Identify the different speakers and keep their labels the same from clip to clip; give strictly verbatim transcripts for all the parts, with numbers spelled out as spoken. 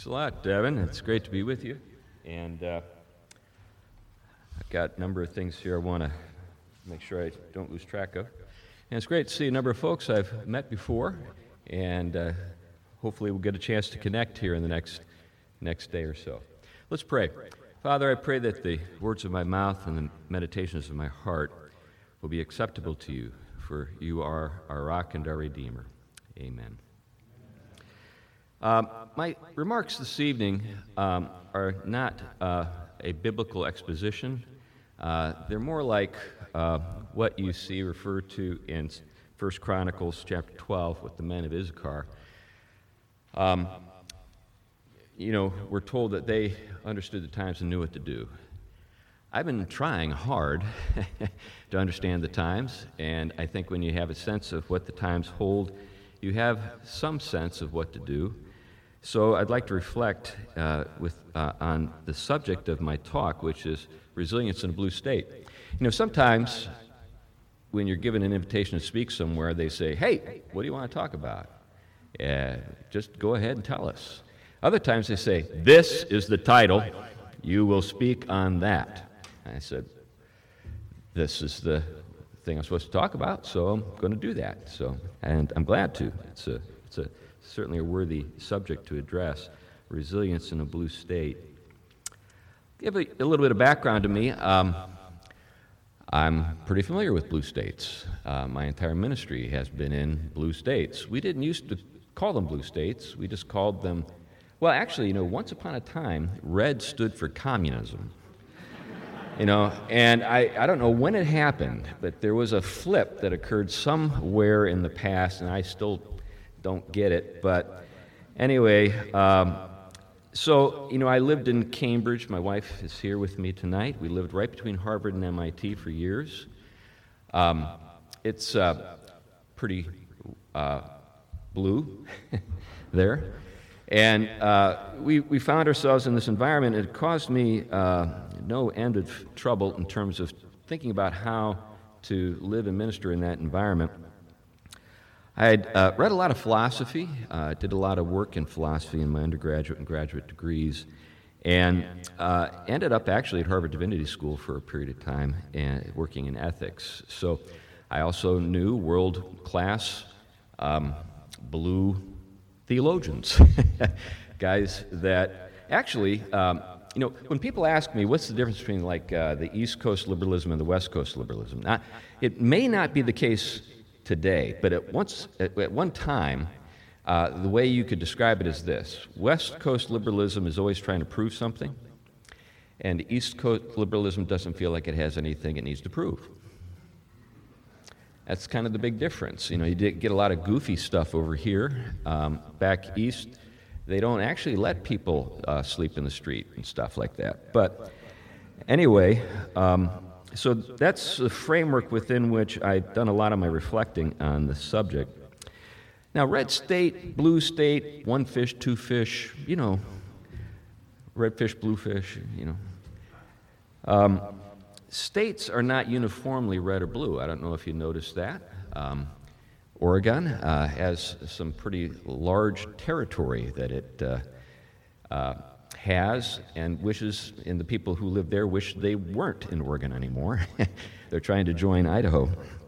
Speaker 1: Thanks a lot, Devin. It's great to be with you. And uh, I've got a number of things here I want to make sure I don't lose track of. And it's great to see a number of folks I've met before, and uh, hopefully we'll get a chance to connect here in the next next day or so. Let's pray. Father, I pray that the words of my mouth and the meditations of my heart will be acceptable to you, for you are our rock and our Redeemer. Amen. Um, my remarks this evening um, are not uh, a biblical exposition. Uh, they're more like uh, what you see referred to in First Chronicles chapter twelve with the men of Issachar. Um, you know, we're told that they understood the times and knew what to do. I've been trying hard to understand the times, and I think when you have a sense of what the times hold, you have some sense of what to do. So I'd like to reflect uh, with uh, on the subject of my talk, which is resilience in a blue state. You know, sometimes when you're given an invitation to speak somewhere, they say, hey, what do you want to talk about? Uh, just go ahead and tell us. Other times they say, this is the title, you will speak on that. And I said, this is the thing I'm supposed to talk about, so I'm going to do that. So, and I'm glad to. It's a, it's a certainly a worthy subject to address, resilience in a blue state. Give a, a little bit of background to me. Um, I'm pretty familiar with blue states. Uh, my entire ministry has been in blue states. We didn't used to call them blue states. We just called them, well, actually, you know, once upon a time, red stood for communism. You know, and I, I don't know when it happened, but there was a flip that occurred somewhere in the past, and I still don't get it. But anyway, um, so, you know, I lived in Cambridge. My wife is here with me tonight. We lived right between Harvard and M I T for years. Um, it's uh, pretty uh, blue there. And uh, we, we found ourselves in this environment. It caused me uh, no end of trouble in terms of thinking about how to live and minister in that environment. I had uh, read a lot of philosophy, uh, did a lot of work in philosophy in my undergraduate and graduate degrees, and uh, ended up actually at Harvard Divinity School for a period of time and working in ethics. So I also knew world-class um, blue theologians, guys that actually, um, you know, when people ask me what's the difference between like uh, the East Coast liberalism and the West Coast liberalism, now, it may not be the case today, but at once at, at one time, uh, the way you could describe it is this: West Coast liberalism is always trying to prove something, and East Coast liberalism doesn't feel like it has anything it needs to prove. That's kind of the big difference. You know, you did get a lot of goofy stuff over here. Um, back east, they don't actually let people uh, sleep in the street and stuff like that. But anyway, um, so that's the framework within which I've done a lot of my reflecting on the subject. Now, red state, blue state, one fish, two fish, you know, red fish, blue fish, you know. Um, States are not uniformly red or blue. I don't know if you noticed that. Um, Oregon uh, has some pretty large territory that it uh, uh, has, and wishes, and the people who live there wish they weren't in Oregon anymore. They're trying to join Idaho.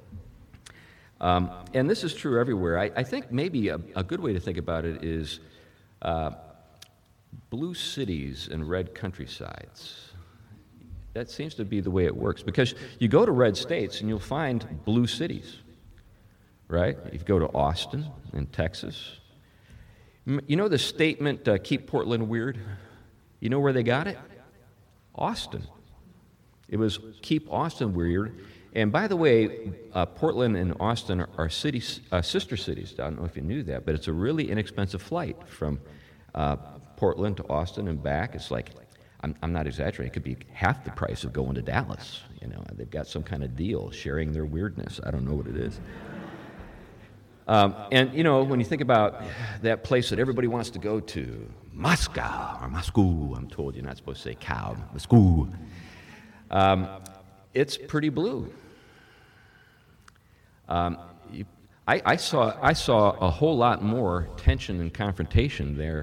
Speaker 1: Um, and this is true everywhere. I, I think maybe a, a good way to think about it is uh, blue cities and red countrysides. That seems to be the way it works, because you go to red states and you'll find blue cities, right? You go to Austin in Texas. You know the statement, uh, keep Portland weird? You know where they got it? Austin. It was keep Austin weird. And by the way, uh, Portland and Austin are, are cities, uh, sister cities. I don't know if you knew that, but it's a really inexpensive flight from uh, Portland to Austin and back. It's like, I'm, I'm not exaggerating, it could be half the price of going to Dallas. You know, they've got some kind of deal, sharing their weirdness. I don't know what it is. Um, and, you know, when you think about that place that everybody wants to go to, Moscow, or Moscow, I'm told you're not supposed to say cow, Moscow. Um, it's pretty blue. Um, you, I, I saw I saw a whole lot more tension and confrontation there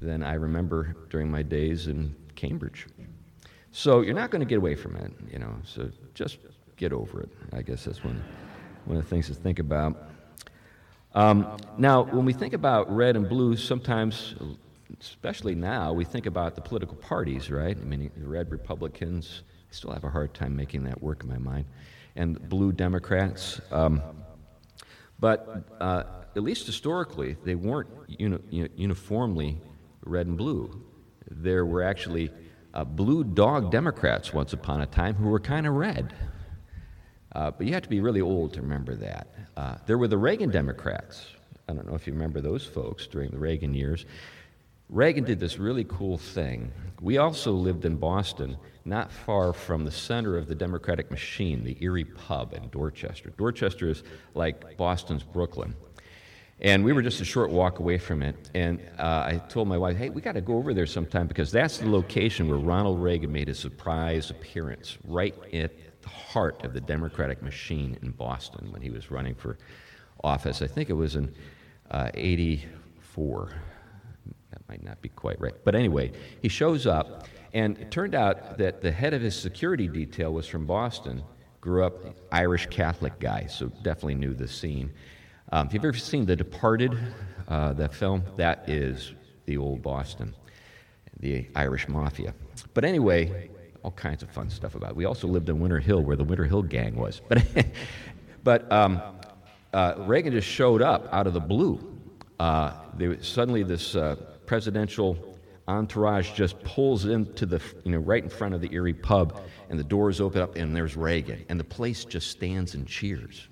Speaker 1: than I remember during my days in Cambridge. So you're not going to get away from it, you know, so just get over it. I guess that's one, one of the things to think about. Um, now, when we think about red and blue, sometimes, especially now, we think about the political parties, right? I mean, the red Republicans, I still have a hard time making that work in my mind, and blue Democrats. Um, but uh, at least historically, they weren't uni- uniformly red and blue. There were actually uh, blue dog Democrats once upon a time who were kind of red. Uh, but you have to be really old to remember that. Uh, there were the Reagan Democrats. I don't know if you remember those folks during the Reagan years. Reagan did this really cool thing. We also lived in Boston, not far from the center of the Democratic machine, the Erie Pub in Dorchester. Dorchester is like Boston's Brooklyn. And we were just a short walk away from it. And uh, I told my wife, hey, we got to go over there sometime because that's the location where Ronald Reagan made his surprise appearance, right at the heart of the Democratic machine in Boston when he was running for office. I think it was in uh, eighty-four. That might not be quite right. But anyway, he shows up, and it turned out that the head of his security detail was from Boston, grew up Irish Catholic guy, so definitely knew the scene. Um, if you've ever seen The Departed, uh, that film, that is the old Boston, the Irish Mafia. But anyway, all kinds of fun stuff about it. We also lived in Winter Hill, where the Winter Hill gang was. But, but um, uh, Reagan just showed up out of the blue. Uh, there, suddenly, this uh, presidential entourage just pulls into the, you know, right in front of the Erie Pub, and the doors open up, and there's Reagan, and the place just stands and cheers.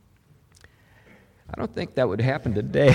Speaker 1: I don't think that would happen today,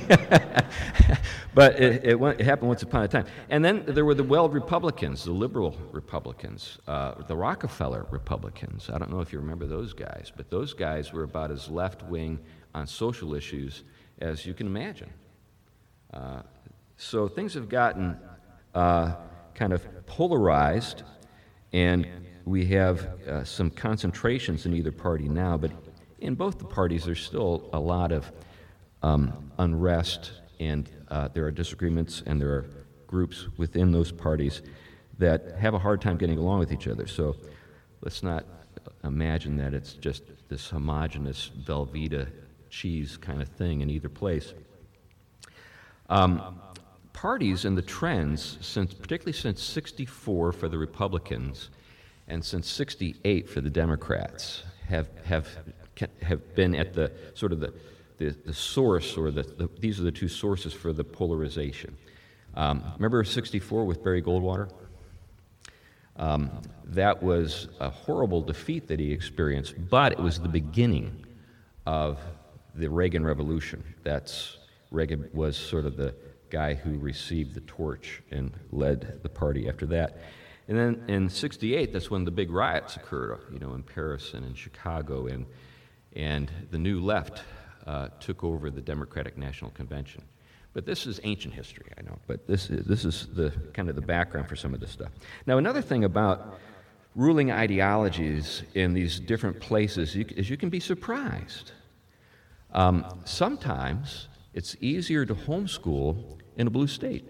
Speaker 1: but it, it, went, it happened once upon a time. And then there were the Weld Republicans, the liberal Republicans, uh, the Rockefeller Republicans. I don't know if you remember those guys, but those guys were about as left-wing on social issues as you can imagine. Uh, so things have gotten uh, kind of polarized, and we have uh, some concentrations in either party now, but in both the parties, there's still a lot of um, unrest, and uh, there are disagreements, and there are groups within those parties that have a hard time getting along with each other. So let's not imagine that it's just this homogeneous Velveeta cheese kind of thing in either place. Um, parties and the trends, since particularly since sixty-four for the Republicans and since sixty-eight for the Democrats, have have have been at the sort of the, the, the source, or the, the these are the two sources for the polarization. Um, remember sixty-four with Barry Goldwater? Um, that was a horrible defeat that he experienced, but it was the beginning of the Reagan Revolution. That's Reagan was sort of the guy who received the torch and led the party after that. And then in sixty-eight, that's when the big riots occurred, you know, in Paris and in Chicago, and and the New Left uh, took over the Democratic National Convention. But this is ancient history, I know, but this is, this is the kind of the background for some of this stuff. Now, another thing about ruling ideologies in these different places you, is you can be surprised. Um, sometimes it's easier to homeschool in a blue state.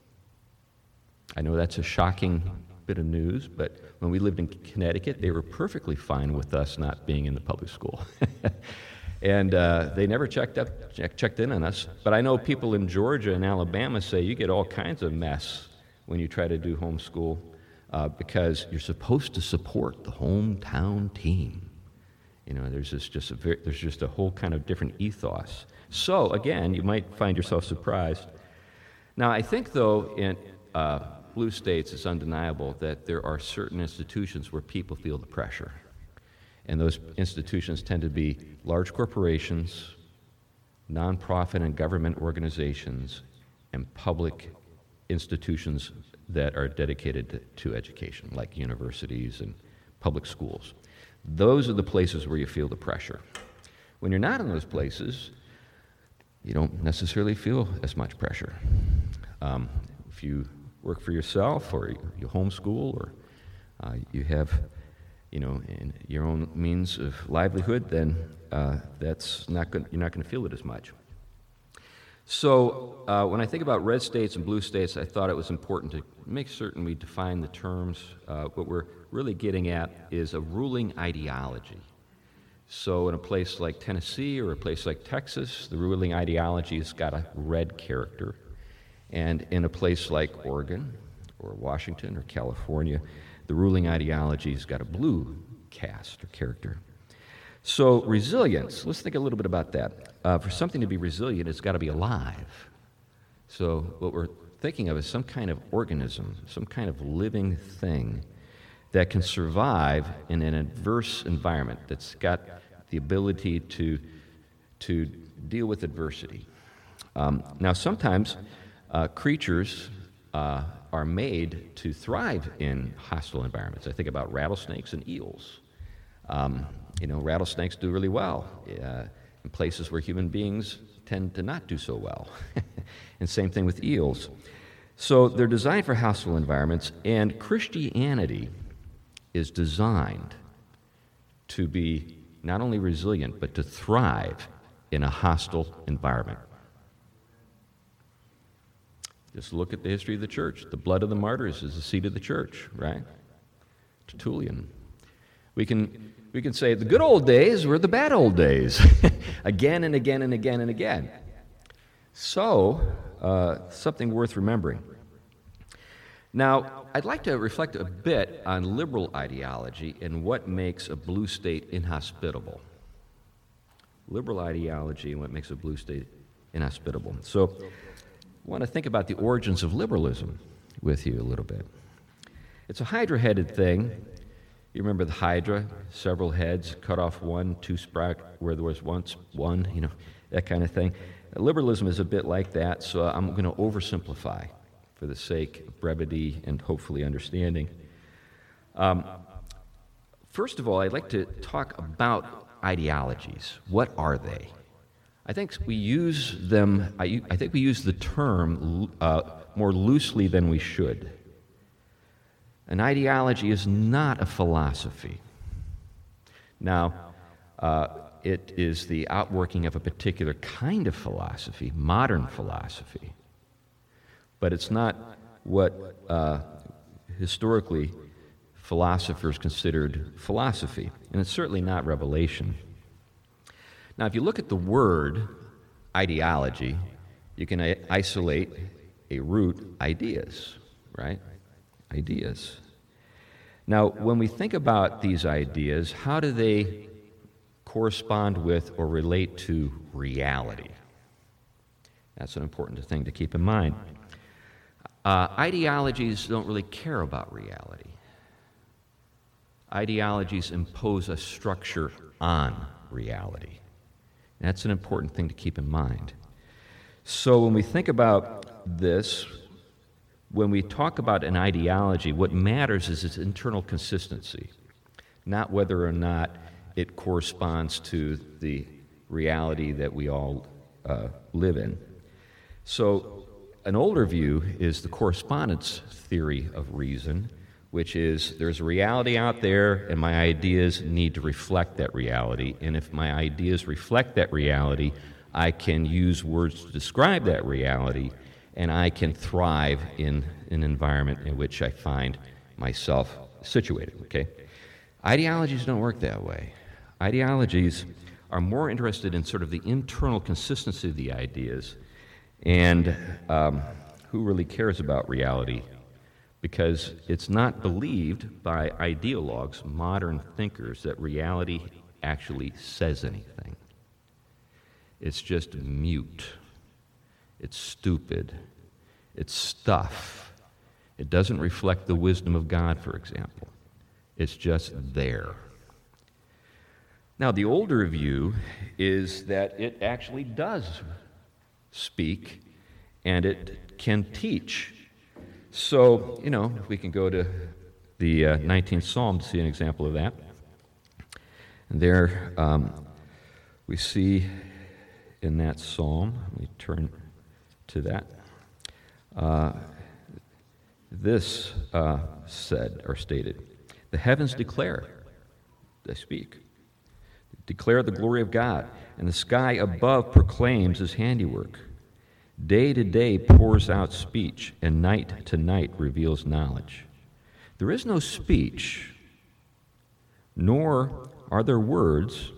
Speaker 1: I know that's a shocking bit of news, but when we lived in Connecticut, they were perfectly fine with us not being in the public school. And uh, they never checked up, check, checked in on us. But I know people in Georgia and Alabama say you get all kinds of mess when you try to do homeschool uh, because you're supposed to support the hometown team. You know, there's just, just a very, there's just a whole kind of different ethos. So again, you might find yourself surprised. Now, I think though in uh, blue states, it's undeniable that there are certain institutions where people feel the pressure. And those institutions tend to be large corporations, nonprofit and government organizations, and public institutions that are dedicated to, to education, like universities and public schools. Those are the places where you feel the pressure. When you're not in those places, you don't necessarily feel as much pressure. Um, if you work for yourself, or you homeschool, or uh, you have you know, in your own means of livelihood, then uh, that's not going. You're not going to feel it as much. So uh, when I think about red states and blue states, I thought it was important to make certain we define the terms. Uh, what we're really getting at is a ruling ideology. So in a place like Tennessee or a place like Texas, the ruling ideology has got a red character. And in a place like Oregon or Washington or California, the ruling ideology has got a blue cast or character. So resilience, let's think a little bit about that. Uh, for something to be resilient, it's got to be alive. So what we're thinking of is some kind of organism, some kind of living thing that can survive in an adverse environment, that's got the ability to, to deal with adversity. Um, now, sometimes uh, creatures uh, are made to thrive in hostile environments. I think about rattlesnakes and eels. Um, you know, rattlesnakes do really well uh, in places where human beings tend to not do so well. And same thing with eels. So they're designed for hostile environments, and Christianity is designed to be not only resilient, but to thrive in a hostile environment. Just look at the history of the church. The blood of the martyrs is the seed of the church, right? Tertullian. We can, we can say the good old days were the bad old days, again and again and again and again. So, uh, something worth remembering. Now, I'd like to reflect a bit on liberal ideology and what makes a blue state inhospitable. Liberal ideology and what makes a blue state inhospitable. So, I want to think about the origins of liberalism with you a little bit. It's a hydra-headed thing. You remember the hydra, several heads, cut off one, two sprout where there was once one, you know, that kind of thing. Liberalism is a bit like that, so I'm going to oversimplify for the sake of brevity and hopefully understanding. Um, first of all, I'd like to talk about ideologies. What are they? I think we use them, I, I think we use the term uh, more loosely than we should. An ideology is not a philosophy. Now, uh, it is the outworking of a particular kind of philosophy, modern philosophy. But it's not what uh, historically philosophers considered philosophy, and it's certainly not revelation. Now, if you look at the word ideology, you can I- isolate a root, ideas, right? Ideas. Now, when we think about these ideas, how do they correspond with or relate to reality? That's an important thing to keep in mind. Uh, ideologies don't really care about reality. Ideologies impose a structure on reality. That's an important thing to keep in mind. So when we think about this, when we talk about an ideology, what matters is its internal consistency, not whether or not it corresponds to the reality that we all uh, live in. So an older view is the correspondence theory of reason, which is there's a reality out there and my ideas need to reflect that reality. And if my ideas reflect that reality, I can use words to describe that reality, and I can thrive in an environment in which I find myself situated, okay? Ideologies don't work that way. Ideologies are more interested in sort of the internal consistency of the ideas and um, who really cares about reality, because it's not believed by ideologues, modern thinkers, that reality actually says anything. It's just mute. It's stupid. It's stuff. It doesn't reflect the wisdom of God, for example. It's just there. Now, the older view is that it actually does speak, and it can teach. So, you know, we can go to the uh, nineteenth Psalm to see an example of that. And there um, we see in that psalm, let me turn to that, uh, this uh, said or stated, the heavens declare, they speak, declare the glory of God, and the sky above proclaims his handiwork. Day to day pours out speech, and night to night reveals knowledge. There is no speech, nor are there words.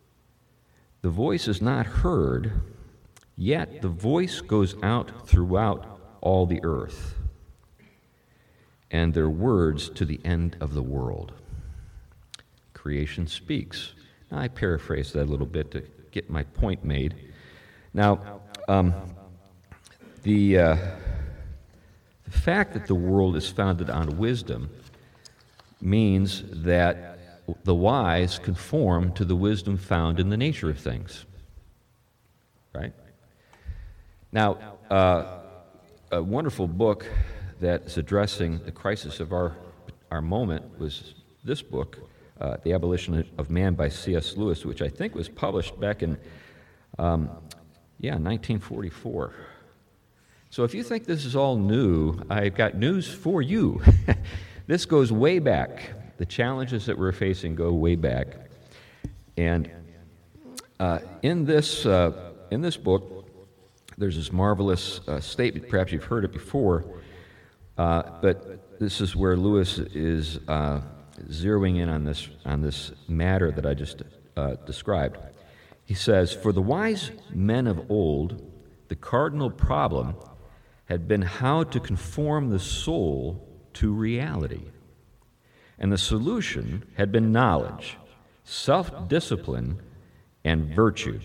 Speaker 1: The voice is not heard, yet the voice goes out throughout all the earth, and their words to the end of the world. Creation speaks. Now, I paraphrase that a little bit to get my point made. Now, um, the, uh, the fact that the world is founded on wisdom means that the wise conform to the wisdom found in the nature of things. Right? Now, uh, a wonderful book that's addressing the crisis of our, our moment was this book, uh, The Abolition of Man by C S Lewis, which I think was published back in, um, yeah, nineteen forty-four. So if you think this is all new, I've got news for you. This goes way back. The challenges that we're facing go way back. And uh, in this uh, in this book, there's this marvelous uh, statement. Perhaps you've heard it before, uh, but this is where Lewis is uh, zeroing in on this on this matter that I just uh, described. He says, "For the wise men of old, the cardinal problem had been how to conform the soul to reality. And the solution had been knowledge, self-discipline, and virtue.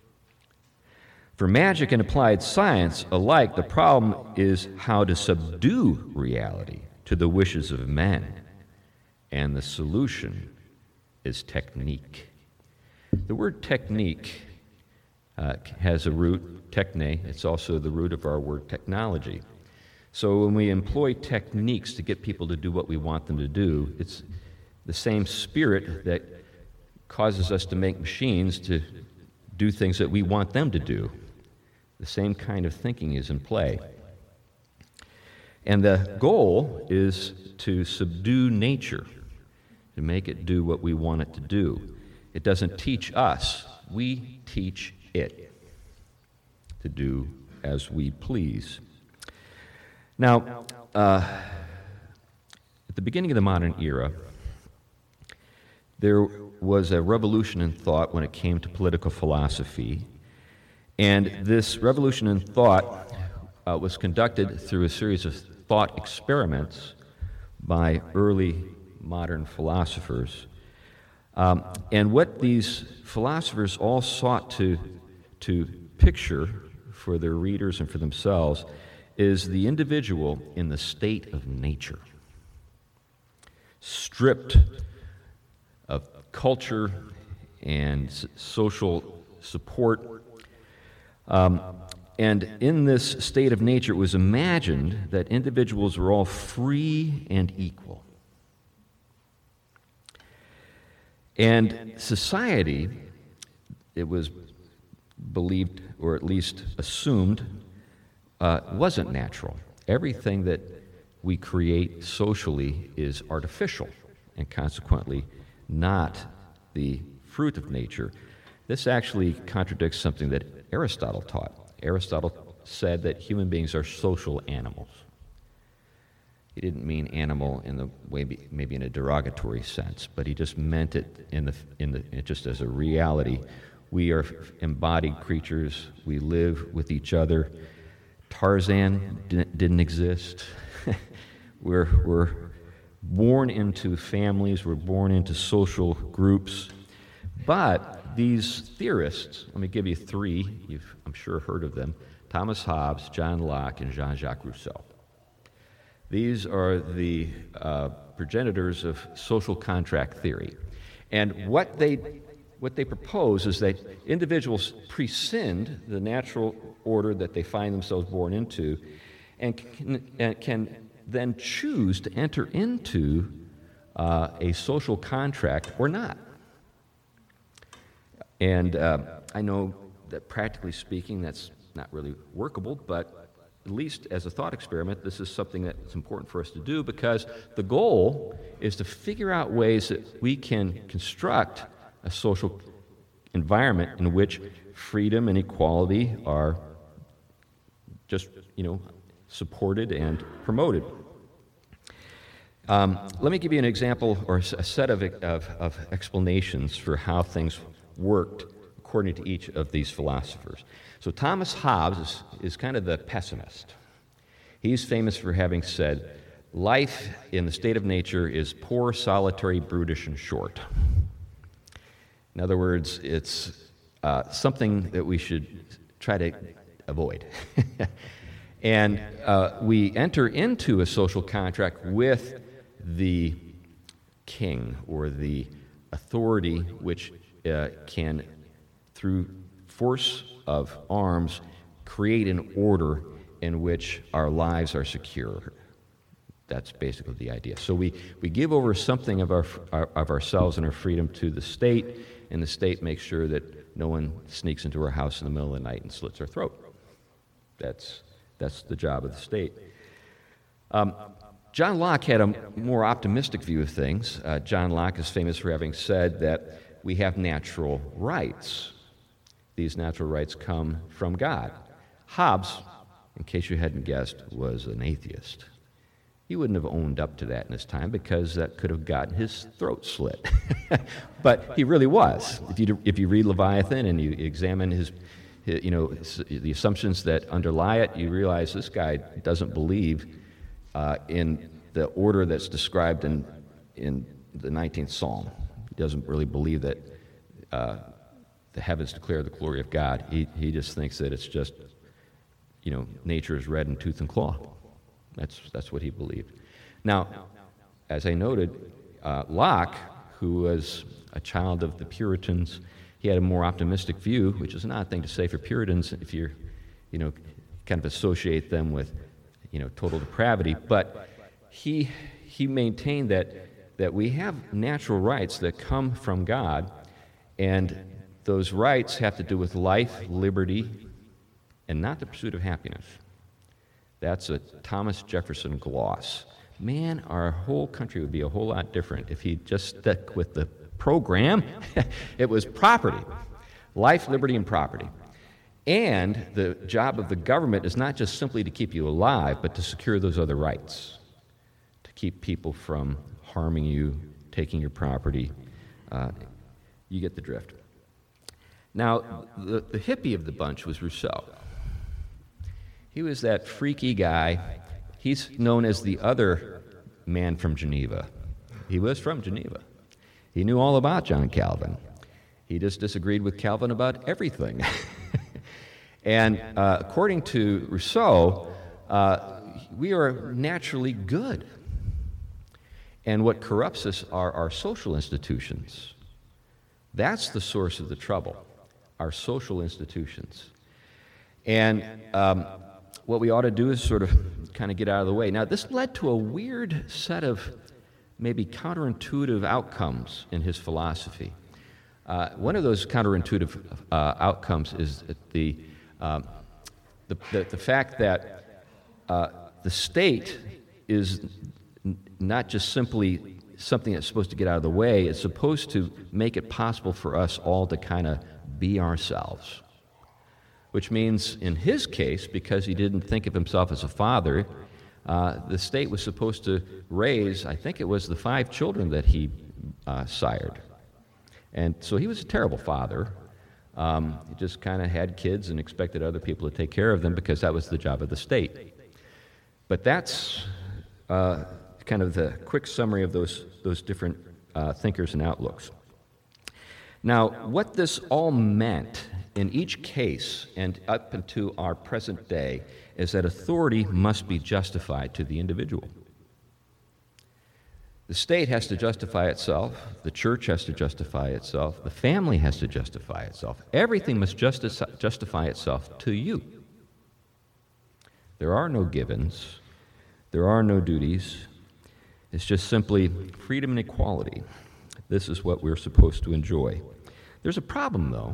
Speaker 1: For magic and applied science alike, the problem is how to subdue reality to the wishes of men, and the solution is technique." The word technique uh, has a root, techne. It's also the root of our word technology. So when we employ techniques to get people to do what we want them to do, it's the same spirit that causes us to make machines to do things that we want them to do. The same kind of thinking is in play. And the goal is to subdue nature, to make it do what we want it to do. It doesn't teach us, we teach it to do as we please. Now, uh, at the beginning of the modern era, there was a revolution in thought when it came to political philosophy, and this revolution in thought uh, was conducted through a series of thought experiments by early modern philosophers. Um, and what these philosophers all sought to, to picture for their readers and for themselves is the individual in the state of nature, stripped of culture and s- social support. Um, and in this state of nature, it was imagined that individuals were all free and equal. And society, it was believed, or at least assumed, uh, wasn't natural. Everything that we create socially is artificial, and consequently not the fruit of nature. This actually contradicts something that Aristotle taught. Aristotle said that human beings are social animals. He didn't mean animal in the way, maybe in a derogatory sense, but he just meant it in the in the just as a reality. We are embodied creatures. We live with each other. Tarzan didn't, didn't exist. we're we're born into families. We're born into social groups. But these theorists, let me give you three. You've, I'm sure, heard of them: Thomas Hobbes, John Locke, and Jean-Jacques Rousseau. These are the uh, progenitors of social contract theory. And what they, what they propose is that individuals prescind the natural order that they find themselves born into and can, and can then choose to enter into uh, a social contract or not. And uh, I know that practically speaking, that's not really workable, but at least as a thought experiment, this is something that's important for us to do, because the goal is to figure out ways that we can construct a social environment in which freedom and equality are just, you know, supported and promoted. Um, let me give you an example or a set of, of, of explanations for how things worked according to each of these philosophers. So Thomas Hobbes is, is kind of the pessimist. He's famous for having said, life in the state of nature is poor, solitary, brutish, and short. In other words, it's uh, something that we should try to avoid. And uh, we enter into a social contract with the king or the authority which uh, can, through force of arms, create an order in which our lives are secure. That's basically the idea. So we, we give over something of our, our of ourselves and our freedom to the state, and the state makes sure that no one sneaks into our house in the middle of the night and slits our throat. That's that's the job of the state. Um, John Locke had a more optimistic view of things. Uh, John Locke is famous for having said that we have natural rights. These natural rights come from God. Hobbes, in case you hadn't guessed, was an atheist. He wouldn't have owned up to that in his time because that could have gotten his throat slit. But he really was. If you if you read Leviathan and you examine his, his, you know, his, the assumptions that underlie it, you realize this guy doesn't believe uh, in the order that's described in in the nineteenth Psalm. He doesn't really believe that uh, the heavens declare the glory of God. He he just thinks that it's just, you know, nature is red in tooth and claw. That's that's what he believed. Now, as I noted, uh, Locke, who was a child of the Puritans, he had a more optimistic view, which is an odd thing to say for Puritans if you're, you know, kind of associate them with, you know, total depravity. But he he maintained that that we have natural rights that come from God, and those rights have to do with life, liberty, and not the pursuit of happiness. That's a Thomas Jefferson gloss. Man, our whole country would be a whole lot different if he just stuck with the program. It was property, life, liberty, and property. And the job of the government is not just simply to keep you alive, but to secure those other rights, to keep people from harming you, taking your property. Uh, you get the drift. Now, the, the hippie of the bunch was Rousseau. He was that freaky guy. He's known as the other man from Geneva. He was from Geneva. He knew all about John Calvin. He just disagreed with Calvin about everything. And uh, according to Rousseau, uh, we are naturally good. And what corrupts us are our social institutions. That's the source of the trouble, our social institutions. And um, what we ought to do is sort of kind of get out of the way. Now, this led to a weird set of maybe counterintuitive outcomes in his philosophy. Uh, one of those counterintuitive uh, outcomes is that the, um, the, the, the fact that uh, the state is n- not just simply something that's supposed to get out of the way, it's supposed to make it possible for us all to kind of be ourselves. Which means, in his case, because he didn't think of himself as a father, uh, the state was supposed to raise, I think it was the five children that he uh, sired. And so he was a terrible father. Um, he just kind of had kids and expected other people to take care of them because that was the job of the state. But that's uh, kind of the quick summary of those, those different uh, thinkers and outlooks. Now, what this all meant in each case and up until our present day is that authority must be justified to the individual. The state has to justify itself, the church has to justify itself, the family has to justify itself. Everything must justi- justify itself to you. There are no givens, there are no duties. It's just simply freedom and equality. This is what we're supposed to enjoy. There's a problem, though.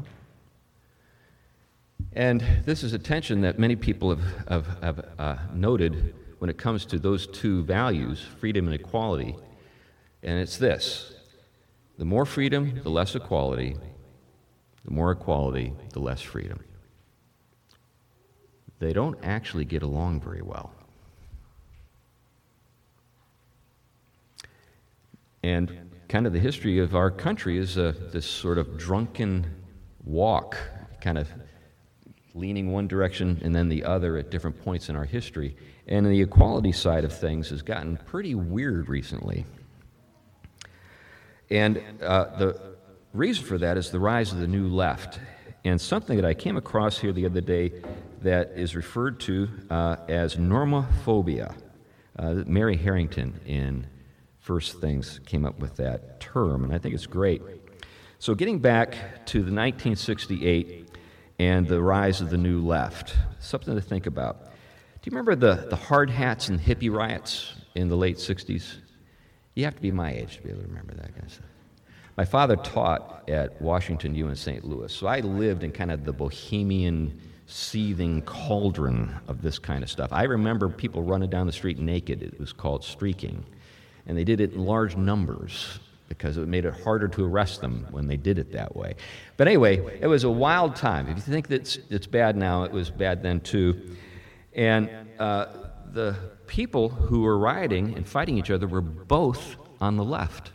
Speaker 1: And this is a tension that many people have, have, have uh, noted when it comes to those two values, freedom and equality. And it's this: the more freedom, the less equality; the more equality, the less freedom. they don't actually get along very well. And kind of the history of our country is uh, this sort of drunken walk, kind of leaning one direction and then the other at different points in our history. And the equality side of things has gotten pretty weird recently. And uh, the reason for that is the rise of the new left. And something that I came across here the other day that is referred to uh, as normophobia. Uh, Mary Harrington in First Things came up with that term, and I think it's great. So getting back to the nineteen sixty-eight and the rise of the new left, something to think about. Do you remember the, the hard hats and hippie riots in the late sixties? You have to be my age to be able to remember that kind of stuff. My father taught at Washington U in Saint Louis, so I lived in kind of the bohemian, seething cauldron of this kind of stuff. I remember people running down the street naked. It was called streaking. And they did it in large numbers because it made it harder to arrest them when they did it that way. But anyway, it was a wild time. If you think that it's, it's bad now, it was bad then too. And uh, the people who were rioting and fighting each other were both on the left.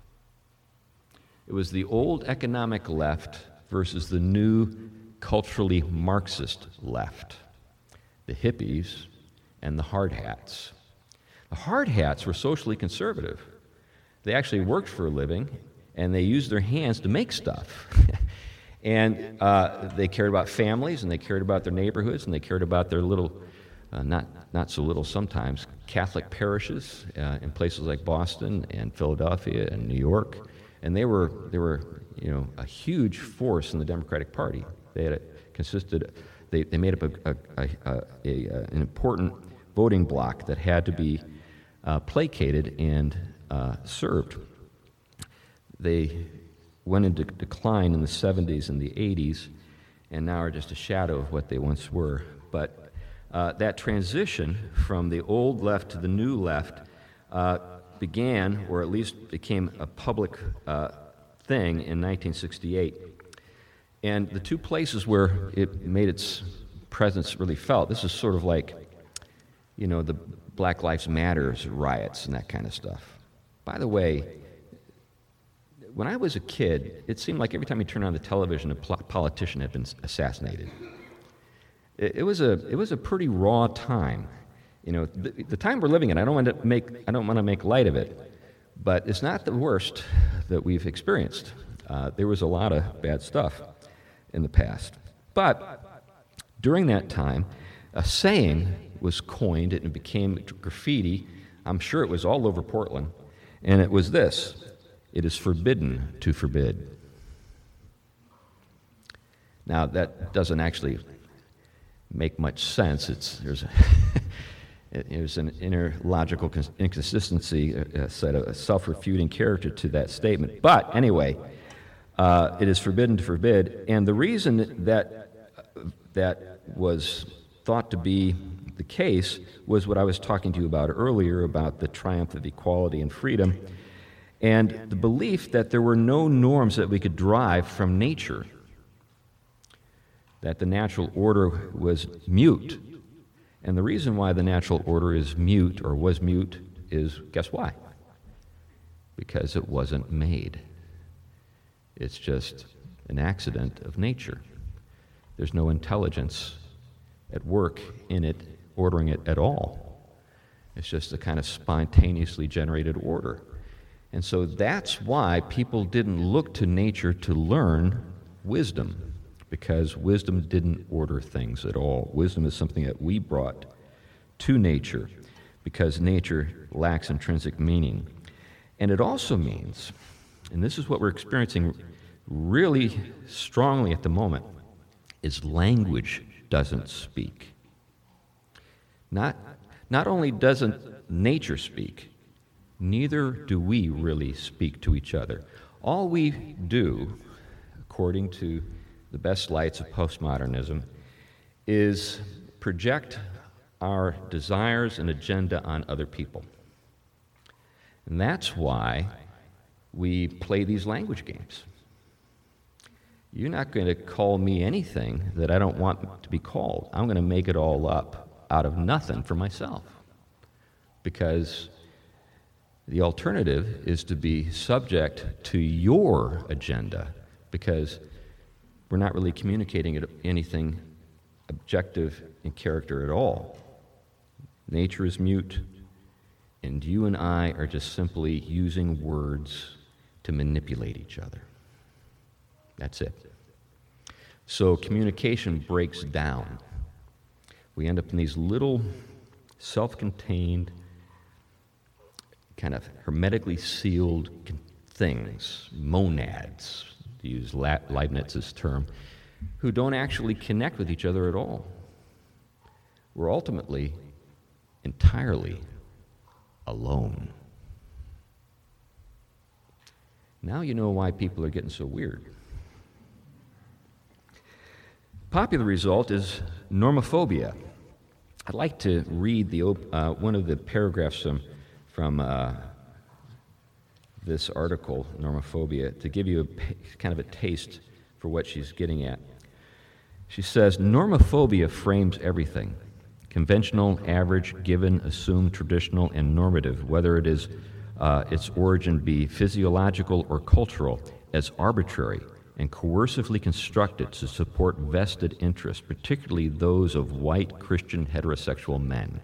Speaker 1: It was the old economic left versus the new culturally Marxist left, the hippies and the hard hats. The hard hats were socially conservative. They actually worked for a living, and they used their hands to make stuff. and uh, they cared about families, and they cared about their neighborhoods, and they cared about their little, uh, not not so little sometimes, Catholic parishes uh, in places like Boston and Philadelphia and New York. And they were they were you know a huge force in the Democratic Party. They had a, consisted they, they made up a, a, a, a, a an important voting bloc that had to be Uh, placated and uh, served. They went into decline in the seventies and the eighties, and now are just a shadow of what they once were. But uh, that transition from the old left to the new left uh, began, or at least became a public uh, thing in nineteen sixty-eight. And the two places where it made its presence really felt, this is sort of like, you know, the Black Lives Matter riots and that kind of stuff. By the way, when I was a kid, it seemed like every time you turned on the television, a pl- politician had been assassinated. It, it was a it was a pretty raw time. You know, the, the time we're living in. I don't want to make I don't want to make light of it, but it's not the worst that we've experienced. Uh, there was a lot of bad stuff in the past, but during that time, a saying was coined and it became graffiti. I'm sure it was all over Portland. And it was this: it is forbidden to forbid. Now, that doesn't actually make much sense. It's, there's, a there's an inner logical inconsistency, a, a set of a self-refuting character to that statement. But anyway, uh, it is forbidden to forbid. And the reason that that was thought to be the case was what I was talking to you about earlier, about the triumph of equality and freedom, and the belief that there were no norms that we could derive from nature, that the natural order was mute. And the reason why the natural order is mute, or was mute, is, guess why? Because it wasn't made. It's just an accident of nature. There's no intelligence at work in it, ordering it at all. It's just a kind of spontaneously generated order. And so that's why people didn't look to nature to learn wisdom, because wisdom didn't order things at all. Wisdom is something that we brought to nature, because nature lacks intrinsic meaning. And it also means, and this is what we're experiencing really strongly at the moment, is language doesn't speak. Not, not only doesn't nature speak, neither do we really speak to each other. All we do, according to the best lights of postmodernism, is project our desires and agenda on other people. And that's why we play these language games. you're not going to call me anything that I don't want to be called. I'm going to make it all up out of nothing for myself. Because the alternative is to be subject to your agenda, because we're not really communicating anything objective in character at all. Nature is mute, and you and I are just simply using words to manipulate each other. That's it. So communication breaks down. We end up in these little self-contained, kind of hermetically sealed things, monads, to use Leibniz's term, who don't actually connect with each other at all. We're ultimately entirely alone. Now you know why people are getting so weird. Popular result is normophobia. I'd like to read the uh, one of the paragraphs from, from uh, this article, Normophobia, to give you a, kind of a taste for what she's getting at. She says, normophobia frames everything. Conventional, average, given, assumed, traditional, and normative, whether it is uh, its origin be physiological or cultural, as arbitrary and coercively constructed to support vested interests, particularly those of white Christian heterosexual men.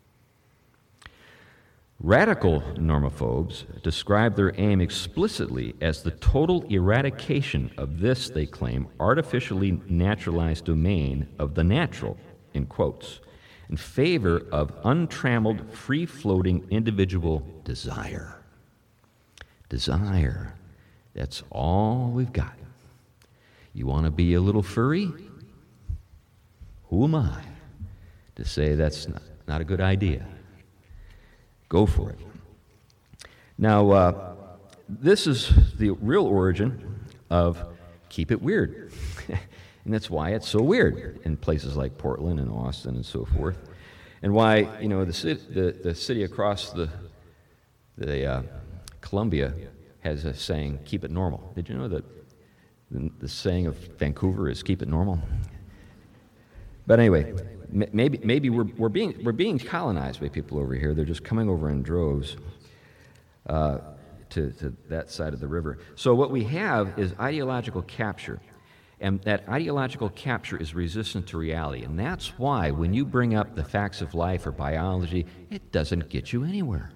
Speaker 1: Radical normophobes describe their aim explicitly as the total eradication of this, they claim, artificially naturalized domain of the natural, in quotes, in favor of untrammeled, free-floating individual desire. Desire. That's all we've got. You want to be a little furry? Who am I to say that's not, not a good idea? Go for it. Now, uh, this is the real origin of Keep It Weird. And that's why it's so weird in places like Portland and Austin and so forth. And why, you know, the city, the, the city across the, the uh, Columbia has a saying, keep it normal. Did you know that the, the saying of Vancouver is keep it normal? But anyway, maybe maybe we're we're being we're being colonized by people over here. They're just coming over in droves uh, to to that side of the river. So what we have is ideological capture, and that ideological capture is resistant to reality. And that's why when you bring up the facts of life or biology, it doesn't get you anywhere.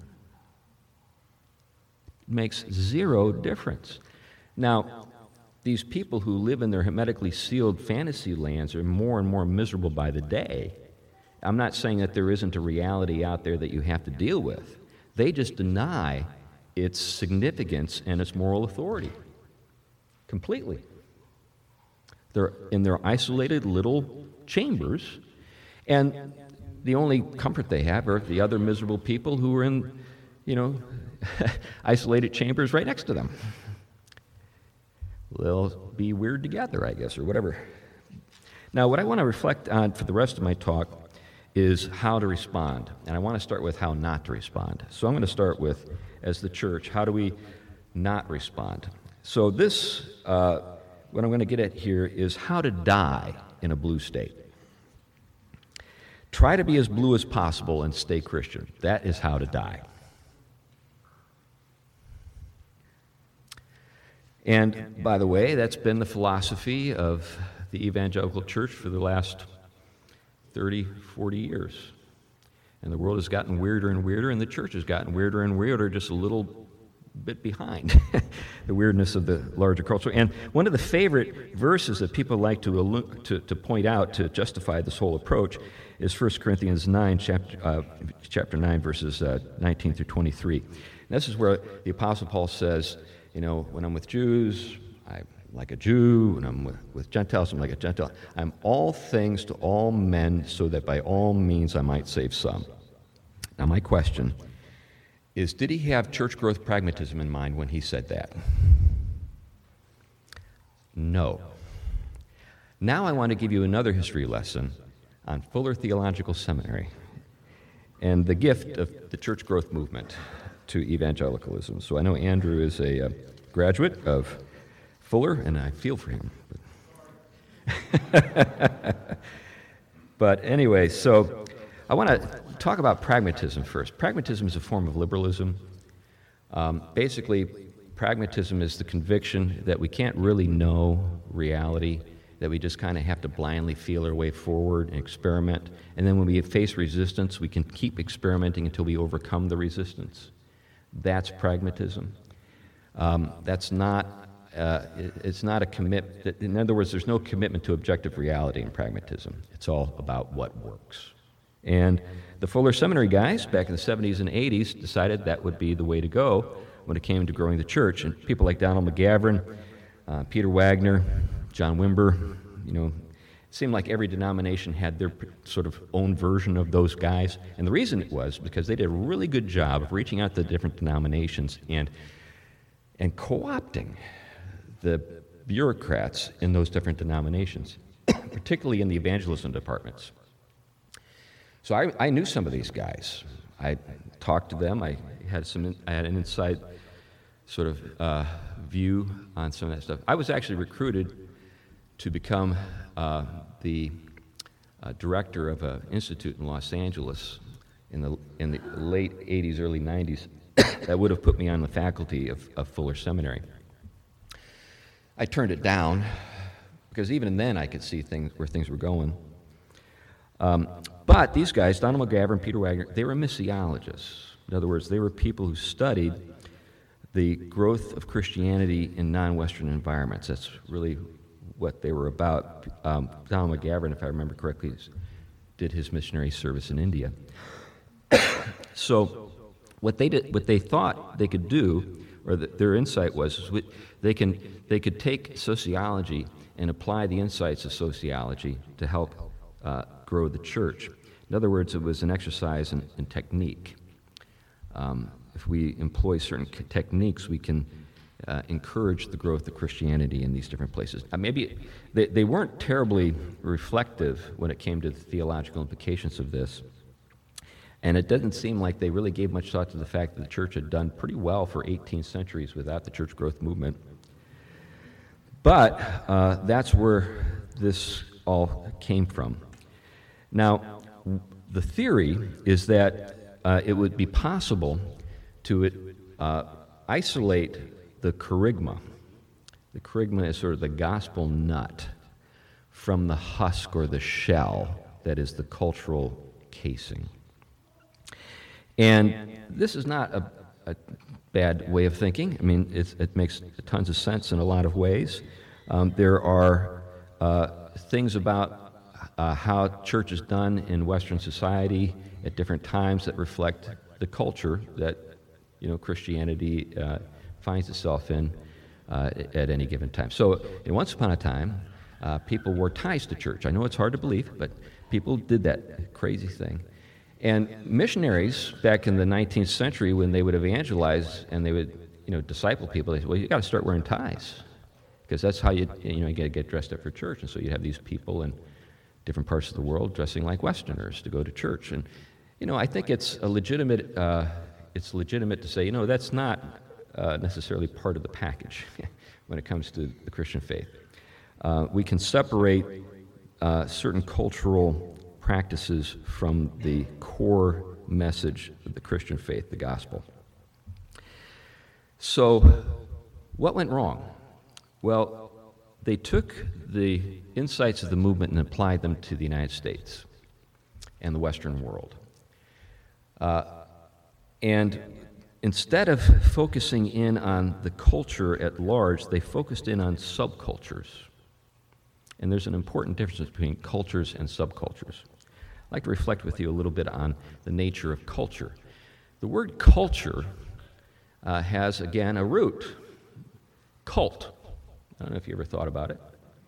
Speaker 1: It makes zero difference. Now, these people who live in their hermetically sealed fantasy lands are more and more miserable by the day. I'm not saying that there isn't a reality out there that you have to deal with. They just deny its significance and its moral authority completely. They're in their isolated little chambers, and the only comfort they have are the other miserable people who are in, you know, isolated chambers right next to them. They'll be weird together, I guess, or whatever. Now, what I want to reflect on for the rest of my talk is how to respond. And I want to start with how not to respond. So I'm going to start with, as the church, how do we not respond? So this, uh, what I'm going to get at here is how to die in a blue state. Try to be as blue as possible and stay Christian. That is how to die. And, by the way, that's been the philosophy of the evangelical church for the last thirty, forty years. And the world has gotten weirder and weirder, and the church has gotten weirder and weirder, just a little bit behind the weirdness of the larger culture. And one of the favorite verses that people like to, allu- to, to point out to justify this whole approach is First Corinthians nine, chapter, uh, chapter nine, verses uh, nineteen through twenty-three. And this is where the Apostle Paul says, you know, when I'm with Jews, I'm like a Jew. When I'm with, with Gentiles, I'm like a Gentile. I'm all things to all men, so that by all means I might save some. Now, my question is, did he have church growth pragmatism in mind when he said that? No. Now I want to give you another history lesson on Fuller Theological Seminary and the gift of the church growth movement to evangelicalism. So I know Andrew is a uh, graduate of Fuller, and I feel for him. But anyway, so I want to talk about pragmatism first. Pragmatism is a form of liberalism. Um, basically, pragmatism is the conviction that we can't really know reality, that we just kind of have to blindly feel our way forward and experiment. And then when we face resistance, we can keep experimenting until we overcome the resistance. That's pragmatism. Um, that's not, uh, it, it's not a commit. In other words, there's no commitment to objective reality in pragmatism. It's all about what works. And the Fuller Seminary guys back in the seventies and eighties decided that would be the way to go when it came to growing the church. And people like Donald McGavran, uh, Peter Wagner, John Wimber, you know, it seemed like every denomination had their sort of own version of those guys. And the reason it was because they did a really good job of reaching out to different denominations and and co-opting the bureaucrats in those different denominations, particularly in the evangelism departments. So I, I knew some of these guys. I talked to them. I had some. I had an inside sort of uh, view on some of that stuff. I was actually recruited to become uh, the uh, director of an institute in Los Angeles in the in the late eighties, early nineties. That would have put me on the faculty of, of Fuller Seminary. I turned it down because even then I could see things where things were going. Um, but these guys, Donald McGavran, Peter Wagner, they were missiologists. In other words, they were people who studied the growth of Christianity in non-Western environments. That's really what they were about. Um, Donald McGavran, if I remember correctly, did his missionary service in India. So what they did, what they thought they could do, or the, their insight was, is we, they can they could take sociology and apply the insights of sociology to help uh, grow the church. In other words, it was an exercise in, in technique. Um, if we employ certain c- techniques, we can uh, encourage the growth of Christianity in these different places. Uh, maybe they, they weren't terribly reflective when it came to the theological implications of this, and it doesn't seem like they really gave much thought to the fact that the church had done pretty well for eighteen centuries without the church growth movement. But uh, that's where this all came from. Now, the theory is that uh, it would be possible to uh, isolate the kerygma. The kerygma is sort of the gospel nut from the husk or the shell that is the cultural casing. And this is not a, a bad way of thinking. I mean, it's, it makes tons of sense in a lot of ways. Um, there are uh, things about Uh, how church is done in Western society at different times that reflect the culture that, you know, Christianity uh, finds itself in uh, at any given time. So, you know, once upon a time, uh, people wore ties to church. I know it's hard to believe, but people did that crazy thing. And missionaries back in the nineteenth century, when they would evangelize and they would, you know, disciple people, they said, well, you got to start wearing ties because that's how you, you know, you got to get dressed up for church. And so you have these people and different parts of the world dressing like Westerners to go to church. And, you know, I think it's a legitimate, uh, it's legitimate to say, you know, that's not uh, necessarily part of the package when it comes to the Christian faith. Uh, we can separate uh, certain cultural practices from the core message of the Christian faith, the gospel. So, what went wrong? Well, they took the insights of the movement and applied them to the United States and the Western world. Uh, and instead of focusing in on the culture at large, they focused in on subcultures. And there's an important difference between cultures and subcultures. I'd like to reflect with you a little bit on the nature of culture. The word culture uh, has, again, a root, cult. I don't know if you ever thought about it.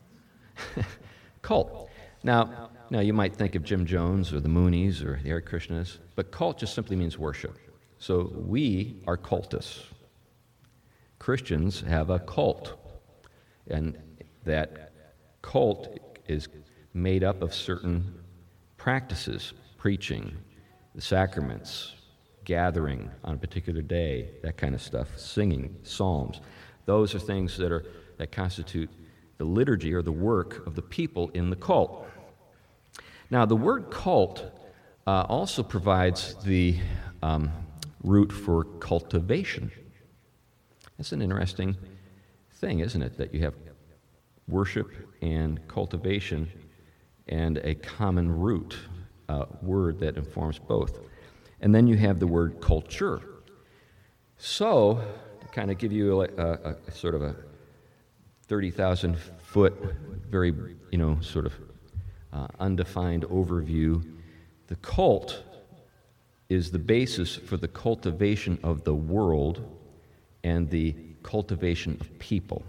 Speaker 1: Cult. Now, now, you might think of Jim Jones or the Moonies or the Hare Krishnas, but cult just simply means worship. So we are cultists. Christians have a cult, and that cult is made up of certain practices, preaching, the sacraments, gathering on a particular day, that kind of stuff, singing, psalms. Those are things that are that constitute the liturgy or the work of the people in the cult. Now, the word cult uh, also provides the um, root for cultivation. That's an interesting thing, isn't it, that you have worship and cultivation and a common root uh, word that informs both. And then you have the word culture. So, to kind of give you a, a, a sort of a thirty thousand foot, very, you know, sort of uh, undefined overview, the cult is the basis for the cultivation of the world and the cultivation of people.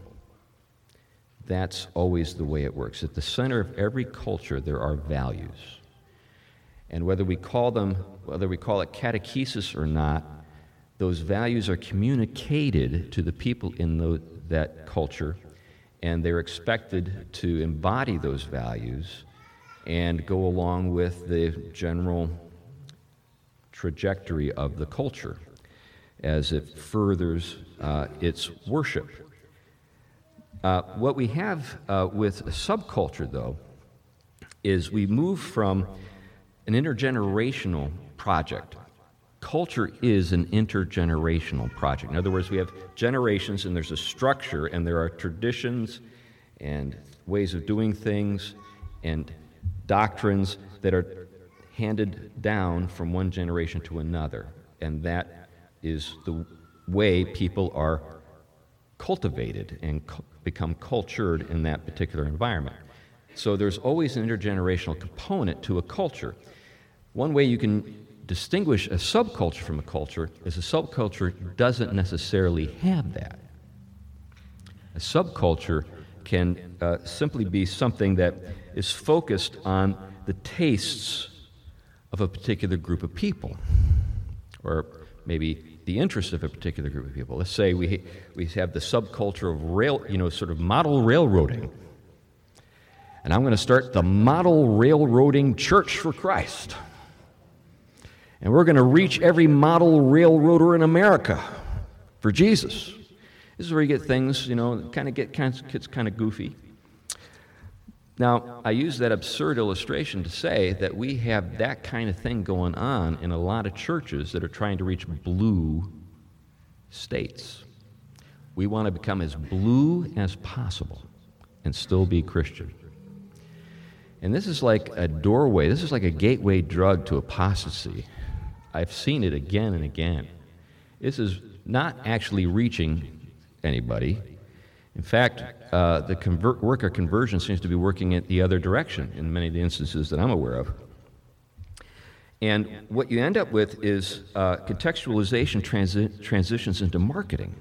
Speaker 1: That's always the way it works. At the center of every culture, there are values. And whether we call them, whether we call it catechesis or not, those values are communicated to the people in the, that culture, and they're expected to embody those values and go along with the general trajectory of the culture as it furthers uh, its worship. Uh, what we have uh, with a subculture, though, is we move from an intergenerational project. Culture is an intergenerational project. In other words, we have generations, and there's a structure, and there are traditions and ways of doing things and doctrines that are handed down from one generation to another. And that is the way people are cultivated and cu- become cultured in that particular environment. So there's always an intergenerational component to a culture. One way you can distinguish a subculture from a culture is a subculture doesn't necessarily have that. A subculture can uh, simply be something that is focused on the tastes of a particular group of people, or maybe the interests of a particular group of people. Let's say we we have the subculture of rail, you know, sort of model railroading. And I'm going to start the Model Railroading Church for Christ. And we're going to reach every model railroader in America for Jesus. This is where you get things, you know, kind of get kind of, gets kind of goofy. Now, I use that absurd illustration to say that we have that kind of thing going on in a lot of churches that are trying to reach blue states. We want to become as blue as possible and still be Christian. And this is like a doorway, this is like a gateway drug to apostasy. I've seen it again and again. This is not actually reaching anybody. In fact, uh, the convert, work of conversion seems to be working in the other direction in many of the instances that I'm aware of. And what you end up with is uh, contextualization transi- transitions into marketing.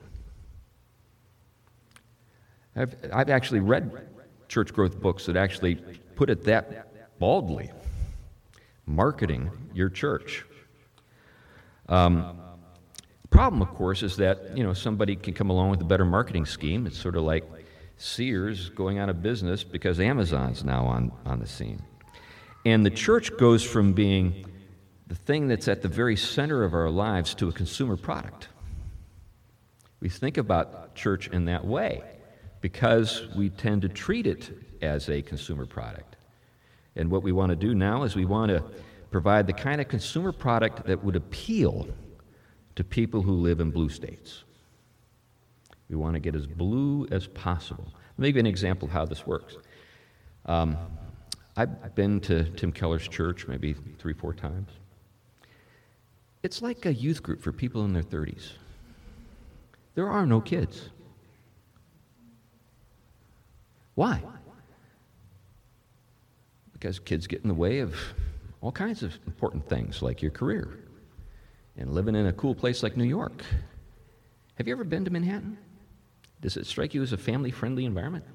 Speaker 1: I've, I've actually read church growth books that actually put it that baldly. Marketing your church. Um, problem, of course, is that, you know, somebody can come along with a better marketing scheme. It's sort of like Sears going out of business because Amazon's now on, on the scene. And the church goes from being the thing that's at the very center of our lives to a consumer product. We think about church in that way because we tend to treat it as a consumer product. And what we want to do now is we want to provide the kind of consumer product that would appeal to people who live in blue states. We want to get as blue as possible. Let me give you an example of how this works. Um, I've been to Tim Keller's church maybe three, four times. It's like a youth group for people in their thirties. There are no kids. Why? Because kids get in the way of all kinds of important things, like your career and living in a cool place like New York. Have you ever been to Manhattan? Does it strike you as a family-friendly environment?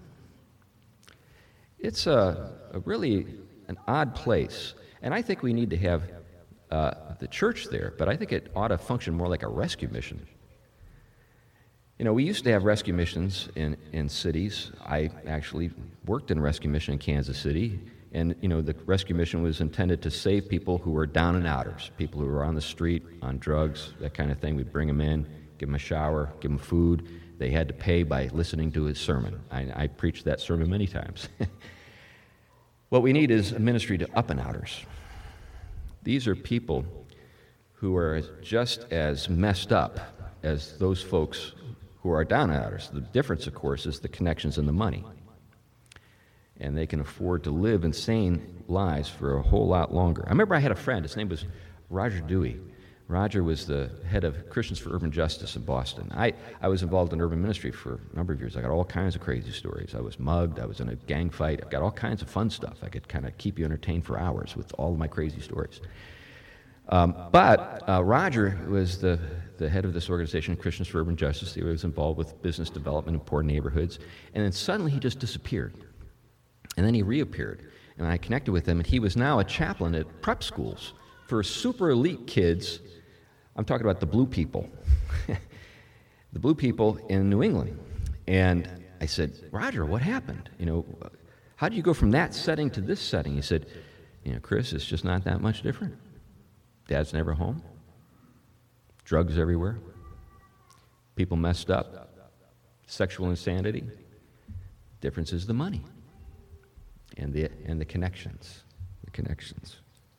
Speaker 1: It's a, a really an odd place, and I think we need to have uh, the church there, but I think it ought to function more like a rescue mission. You know, we used to have rescue missions in, in cities. I actually worked in a rescue mission in Kansas City, and, you know, the rescue mission was intended to save people who were down and outers, people who were on the street, on drugs, that kind of thing. We'd bring them in, give them a shower, give them food, they had to pay by listening to his sermon. I, I preached that sermon many times. What we need is a ministry to up-and-outers. These are people who are just as messed up as those folks who are down-and-outers. The difference, of course, is the connections and the money. And they can afford to live insane lives for a whole lot longer. I remember I had a friend, his name was Roger Dewey. Roger was the head of Christians for Urban Justice in Boston. I, I was involved in urban ministry for a number of years. I got all kinds of crazy stories. I was mugged, I was in a gang fight, I got all kinds of fun stuff. I could kind of keep you entertained for hours with all of my crazy stories. Um, but uh, Roger was the, the head of this organization, Christians for Urban Justice. He was involved with business development in poor neighborhoods. And then suddenly he just disappeared. And then he reappeared. And I connected with him, and he was now a chaplain at prep schools for super elite kids. I'm talking about the blue people, the blue people in New England. And I said, Roger, what happened? You know, how did you go from that setting to this setting? He said, you know, Chris, it's just not that much different. Dad's never home. Drugs everywhere. People messed up. Sexual insanity. Difference is the money and the and the connections. The connections.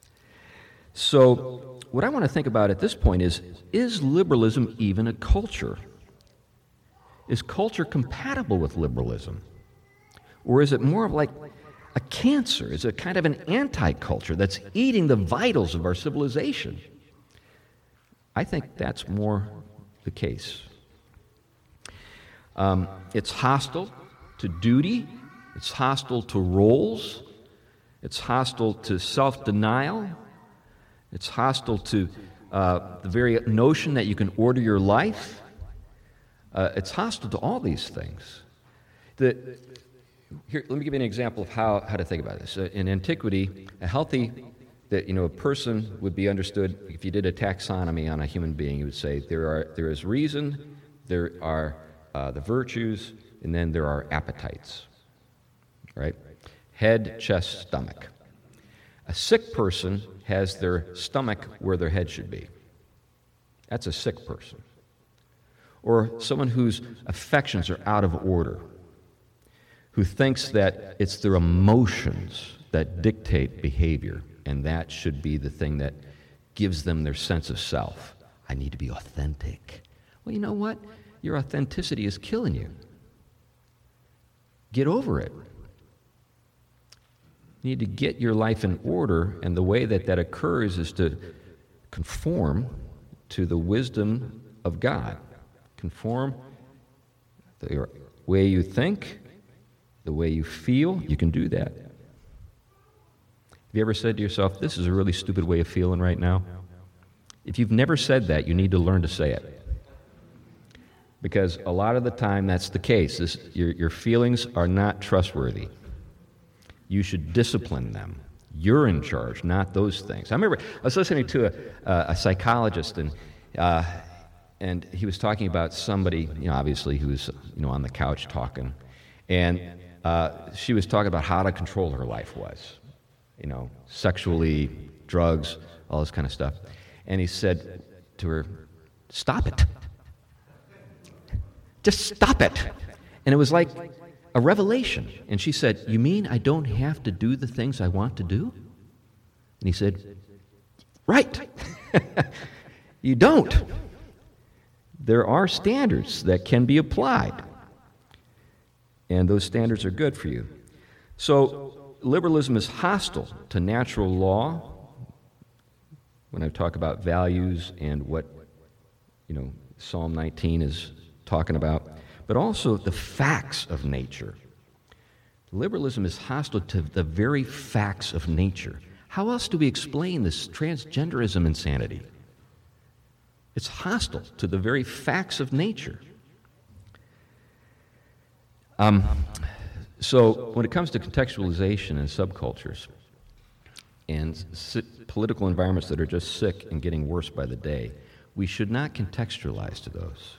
Speaker 1: So what I want to think about at this point is, is liberalism even a culture? Is culture compatible with liberalism? Or is it more of like a cancer? Is it kind of an anti-culture that's eating the vitals of our civilization? I think that's more the case. Um, it's hostile to duty. It's hostile to roles. It's hostile to self-denial. It's hostile to uh, the very notion that you can order your life. Uh, it's hostile to all these things. The, here, let me give you an example of how, how to think about this. Uh, in antiquity, a healthy, that you know, a person would be understood. If you did a taxonomy on a human being, you would say there are there is reason, there are uh, the virtues, and then there are appetites. Right? Head, chest, stomach. A sick person has their stomach where their head should be. That's a sick person. Or someone whose affections are out of order, who thinks that it's their emotions that dictate behavior, and that should be the thing that gives them their sense of self. I need to be authentic. Well, you know what? Your authenticity is killing you. Get over it. You need to get your life in order, and the way that that occurs is to conform to the wisdom of God. Conform the way you think, the way you feel. You can do that. Have you ever said to yourself, this is a really stupid way of feeling right now? If you've never said that, you need to learn to say it. Because a lot of the time that's the case. This, your, your feelings are not trustworthy. You should discipline them. You're in charge, not those things. I remember I was listening to a, uh, a psychologist, and uh, and he was talking about somebody, you know, obviously who was, you know, on the couch talking, and uh, she was talking about how to control her life was, you know, sexually, drugs, all this kind of stuff, and he said to her, "Stop it. Just stop it." And it was like a revelation. And she said, "You mean I don't have to do the things I want to do?" And he said, "Right. You don't. There are standards that can be applied. And those standards are good for you." So liberalism is hostile to natural law. When I talk about values and what, you know, Psalm nineteen is talking about, but also the facts of nature. Liberalism is hostile to the very facts of nature. How else do we explain this transgenderism insanity? It's hostile to the very facts of nature. Um, so when it comes to contextualization in subcultures and si- political environments that are just sick and getting worse by the day, we should not contextualize to those.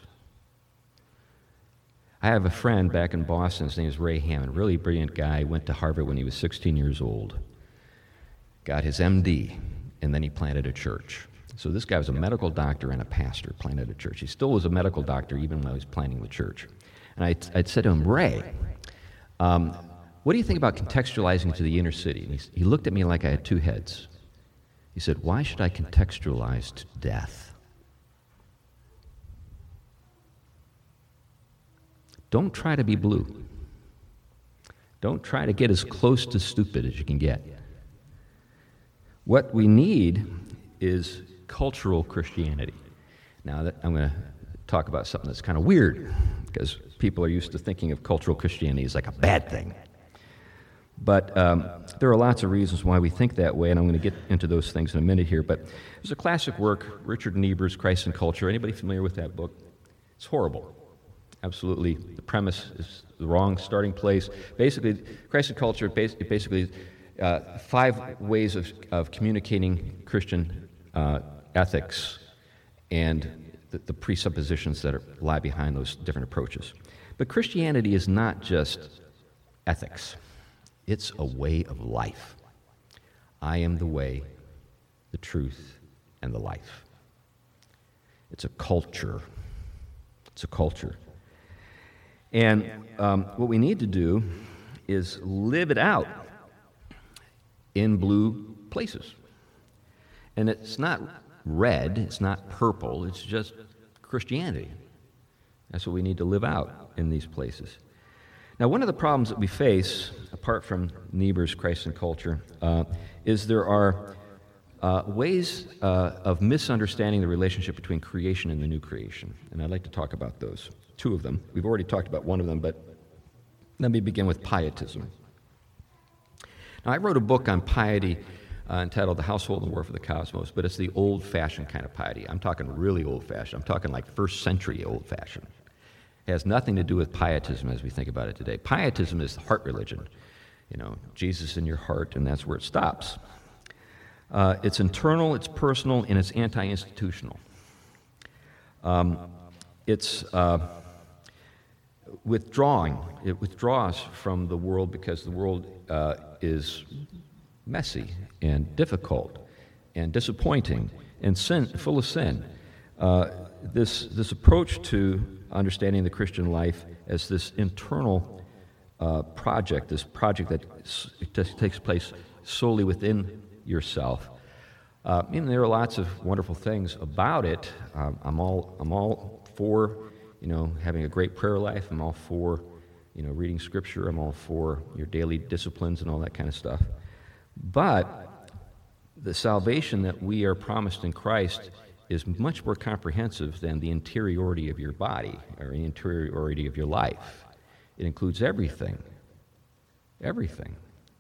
Speaker 1: I have a friend back in Boston, his name is Ray Hammond, really brilliant guy, went to Harvard when he was sixteen years old, got his M D, and then he planted a church. So this guy was a medical doctor and a pastor, planted a church. He still was a medical doctor even while he was planning the church. And I I'd said to him, Ray, um, what do you think about contextualizing to the inner city? And he, he looked at me like I had two heads. He said, why should I contextualize to death? Don't try to be blue. Don't try to get as close to stupid as you can get. What we need is cultural Christianity. Now, that I'm going to talk about something that's kind of weird, because people are used to thinking of cultural Christianity as like a bad thing. But um, there are lots of reasons why we think that way, and I'm going to get into those things in a minute here. But there's a classic work, Richard Niebuhr's Christ and Culture. Anybody familiar with that book? It's horrible. Absolutely. The premise is the wrong starting place. Basically, Christ and Culture, basically uh, five ways of, of communicating Christian uh, ethics and the, the presuppositions that are, lie behind those different approaches. But Christianity is not just ethics. It's a way of life. I am the way, the truth, and the life. It's a culture. It's a culture. And um, what we need to do is live it out in blue places. And it's not red, it's not purple, it's just Christianity. That's what we need to live out in these places. Now, one of the problems that we face, apart from Niebuhr's Christ and Culture, uh, is there are uh, ways uh, of misunderstanding the relationship between creation and the new creation. And I'd like to talk about those, two of them. We've already talked about one of them, but let me begin with pietism. Now, I wrote a book on piety uh, entitled The Household and War for the Cosmos, but it's the old-fashioned kind of piety. I'm talking really old-fashioned. I'm talking like first century old-fashioned. It has nothing to do with pietism as we think about it today. Pietism is the heart religion. You know, Jesus in your heart, and that's where it stops. Uh, it's internal, it's personal, and it's anti-institutional. Um, it's uh, withdrawing. It withdraws from the world because the world uh, is messy and difficult and disappointing and sin, full of sin. Uh, this this approach to understanding the Christian life as this internal uh, project, this project that s- t- takes place solely within yourself. Uh, I mean, there are lots of wonderful things about it. Um, I'm all I'm all for, you know, having a great prayer life. I'm all for, you know, reading Scripture. I'm all for your daily disciplines and all that kind of stuff. But the salvation that we are promised in Christ is much more comprehensive than the interiority of your body or the interiority of your life. It includes everything. Everything.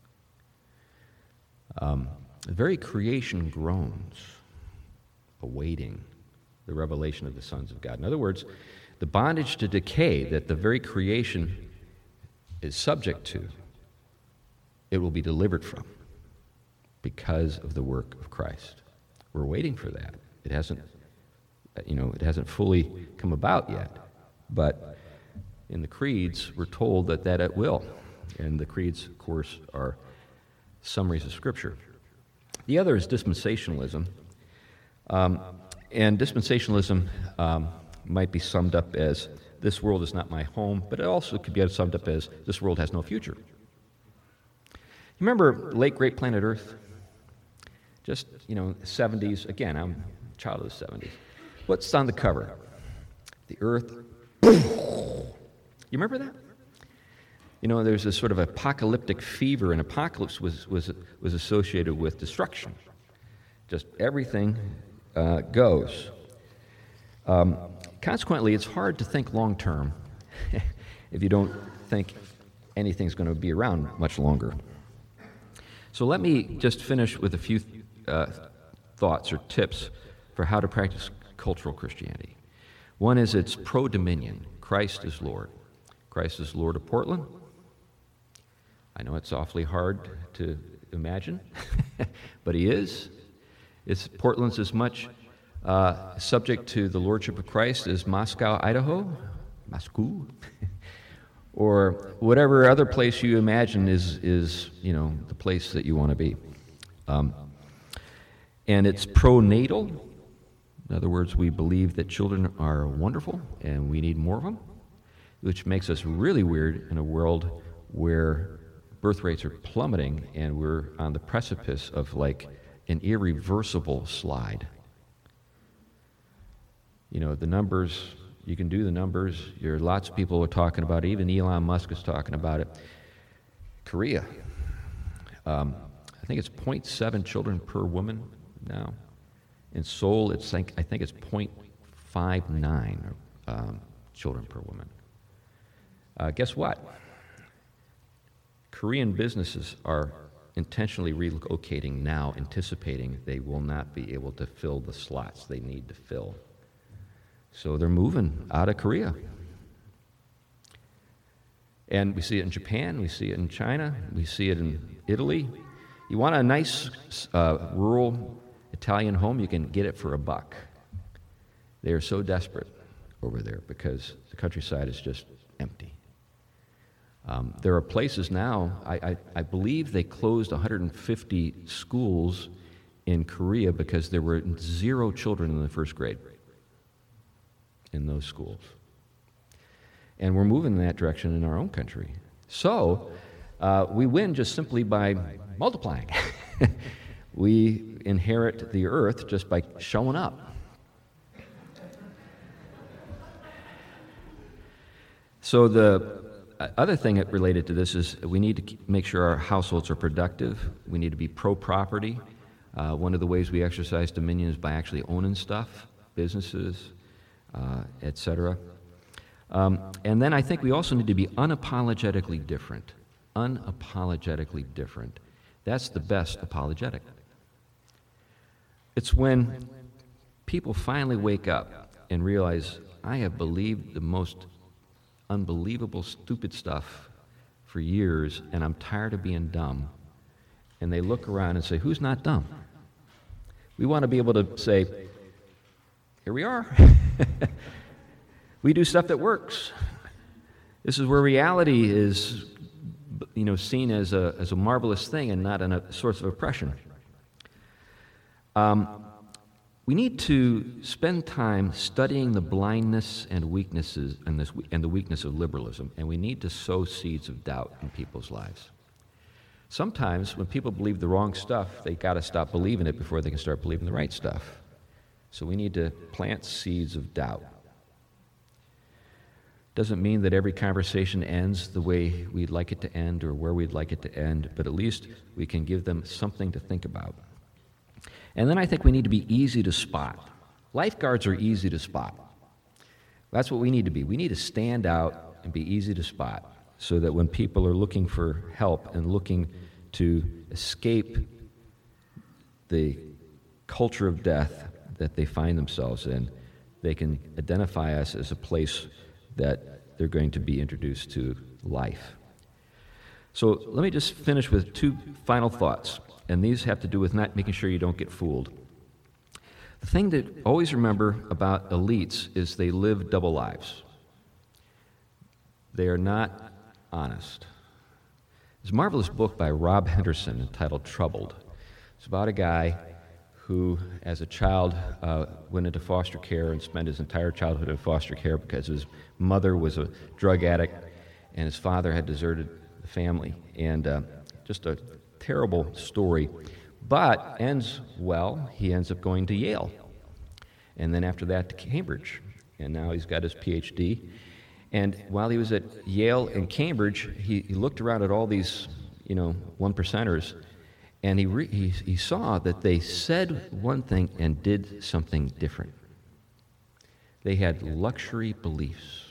Speaker 1: Um, the very creation groans, awaiting the revelation of the sons of God. In other words, the bondage to decay that the very creation is subject to, it will be delivered from because of the work of Christ. We're waiting for that. It hasn't, you know, it hasn't fully come about yet. But in the creeds, we're told that that it will. And the creeds, of course, are summaries of Scripture. The other is dispensationalism. Um, and dispensationalism um, might be summed up as, this world is not my home, but it also could be summed up as, this world has no future. You remember late great planet Earth? Just, you know, seventies. Again, I'm a child of the seventies. What's on the cover? The Earth. You remember that? You know, there's this sort of apocalyptic fever, and apocalypse was was was associated with destruction. Just everything uh, goes. Um, consequently, it's hard to think long term if you don't think anything's going to be around much longer. So let me just finish with a few uh, thoughts or tips for how to practice cultural Christianity. One is it's pro-dominion. Christ is Lord. Christ is Lord of Portland. I know it's awfully hard to imagine, but he is. It's, Portland's as much uh, subject to the lordship of Christ as Moscow, Idaho, Moscow, or whatever other place you imagine is, is you know, the place that you want to be. Um, and it's pro-natal. In other words, we believe that children are wonderful and we need more of them, which makes us really weird in a world where birth rates are plummeting and we're on the precipice of like an irreversible slide. You know, the numbers, you can do the numbers. There are lots of people who are talking about it. Even Elon Musk is talking about it. Korea, um, I think it's zero point seven children per woman now. In Seoul, it's like, I think it's zero point five nine um, children per woman. Uh, guess what? Korean businesses are intentionally relocating now, anticipating they will not be able to fill the slots they need to fill. So they're moving out of Korea. And we see it in Japan, we see it in China, we see it in Italy. You want a nice uh, rural Italian home, you can get it for a buck. They are so desperate over there because the countryside is just empty. Um, there are places now, I, I, I believe they closed one hundred fifty schools in Korea because there were zero children in the first grade in those schools. And we're moving in that direction in our own country. So uh, we win just simply by multiplying. We inherit the earth just by showing up. So the other thing that related to this is we need to make sure our households are productive. We need to be pro-property. Uh, one of the ways we exercise dominion is by actually owning stuff, businesses, uh, et cetera. Um, and then I think we also need to be unapologetically different. Unapologetically different. That's the best apologetic. It's when people finally wake up and realize, I have believed the most unbelievable, stupid stuff for years, and I'm tired of being dumb. And they look around and say, who's not dumb? We want to be able to say, here we are. We do stuff that works. This is where reality is, you know, seen as a as a marvelous thing and not a source of oppression. Um, we need to spend time studying the blindness and weaknesses and this and the weakness of liberalism, and we need to sow seeds of doubt in people's lives. Sometimes when people believe the wrong stuff, they got to stop believing it before they can start believing the right stuff. So we need to plant seeds of doubt. Doesn't mean that every conversation ends the way we'd like it to end or where we'd like it to end, but at least we can give them something to think about. And then I think we need to be easy to spot. Lifeguards are easy to spot. That's what we need to be. We need to stand out and be easy to spot so that when people are looking for help and looking to escape the culture of death that they find themselves in, they can identify us as a place that they're going to be introduced to life. So let me just finish with two final thoughts, and these have to do with not making sure you don't get fooled. The thing to always remember about elites is they live double lives. They are not honest. There's a marvelous book by Rob Henderson entitled Troubled. It's about a guy who, as a child, uh, went into foster care and spent his entire childhood in foster care because his mother was a drug addict and his father had deserted the family. And uh, just a terrible story, but ends well. He ends up going to Yale, and then after that to Cambridge, and now he's got his P H D. And while he was at Yale and Cambridge, he, he looked around at all these, you know, one percenters, and he, re- he he saw that they said one thing and did something different. They had luxury beliefs.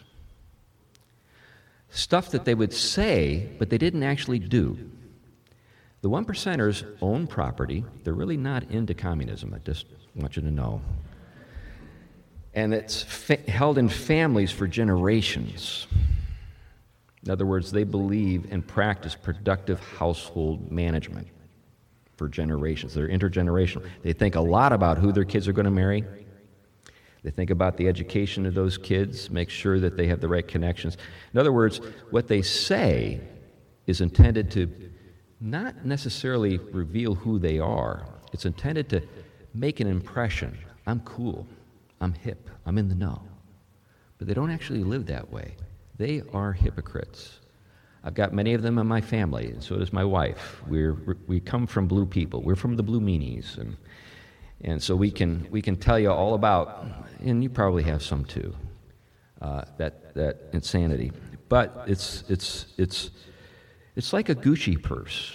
Speaker 1: Stuff that they would say, but they didn't actually do. The one percenters own property. They're really not into communism, I just want you to know. And it's fa- held in families for generations. In other words, they believe and practice productive household management for generations. They're intergenerational. They think a lot about who their kids are going to marry. They think about the education of those kids, make sure that they have the right connections. In other words, what they say is intended to not necessarily reveal who they are. It's intended to make an impression. I'm cool. I'm hip, I'm in the know. But they don't actually live that way. They are hypocrites. I've got many of them in my family, and so does my wife. We're, we come from blue people. We're from the blue meanies, and and so we can we can tell you all about, and you probably have some too, uh, that that insanity. But it's it's it's it's like a Gucci purse.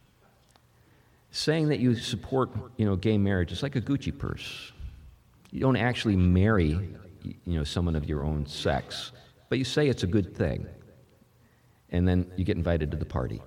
Speaker 1: Saying that you support, you know, gay marriage is like a Gucci purse. You don't actually marry, you know, someone of your own sex, but you say it's a good thing. And then you get invited to the party.